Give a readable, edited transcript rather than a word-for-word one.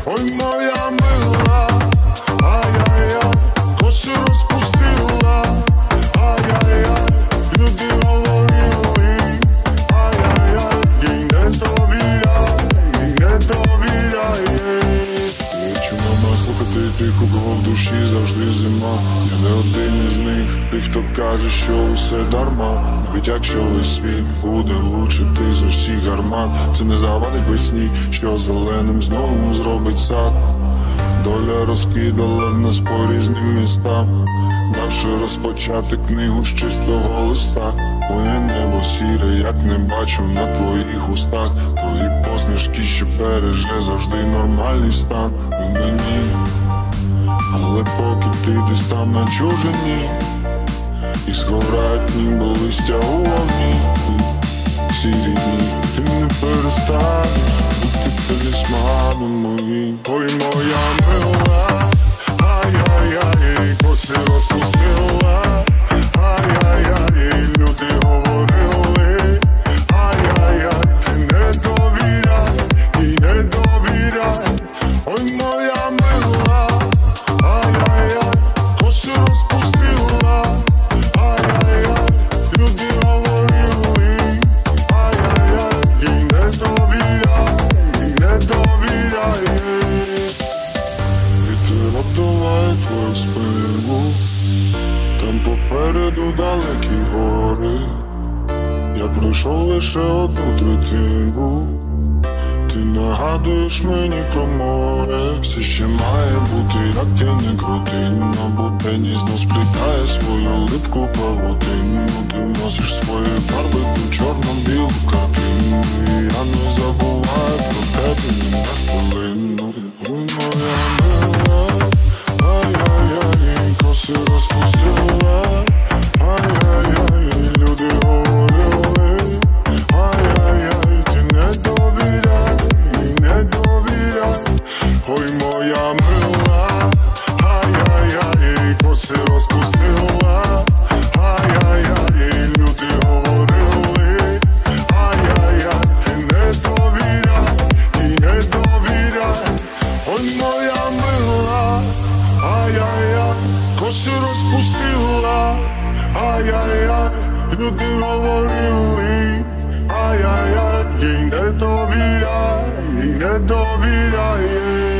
Ой, моя мила, ай-яй-яй, коси розпустила, ай-яй-яй, люди говорили, ай-яй-яй, їй не довіряй, їй не довіряй. Лечу на нас слухати тих, у кого в душі завжди зима. Я не один із них, тих, хто каже, що усе дарма. Навіть якщо весь світ буде влучити з усіх гармат, це не завадить весні, що зеленим знову зробить сад. Доля розкидала нас по різним містам, давши розпочати книгу з чистого листа. Моє небо сіре, як не бачу на твоїх устах. Твої посмішки, що береже завжди нормальний стан у мені. Але поки ти десь там на чужині, і згорають ніби листя у вогні. Всі рідні, ти не перестанеш бути талісманом моїм. Ой, моя мила, ай-яй-яй, коси розпустила, ай-яй-яй, люди говорили, ай-яй-яй, ти не довіряй, і не довіряй. Ой, моя мила, ай-яй-яй, коси розпустила, ай-яй-яй, люди говорили, ай-яй-яй, їй не довіряй, їй не довіряй. Вітер обдуває твою спину, там попереду далекі гори. Я пройшов лише одну третину, ти нагадуєш мені про море. Все ще має бути, як ти не крути, но буденність знов сплітає свою липку павутину. Ти вносиш свої фарби в ту чорно-білу картину, і я не забуваю про тебе ні на хвилину. Ой, моя мила, ай-яй-яй, коси розпустила, ай-яй-яй, люди говорили, ай-яй-яй, ти не довіряй, і не довіряй. Ой, моя мила, ай-яй-яй, коси розпустила, ай-яй-яй, люди говорили, ай-яй-яй, ти не довіряй, і не довіряй. Ой, моя мила, ай-яй-яй, коси розпустила, ай-яй-яй, люди говорили, ай-яй-яй, їй не довіряй, і не довіряй.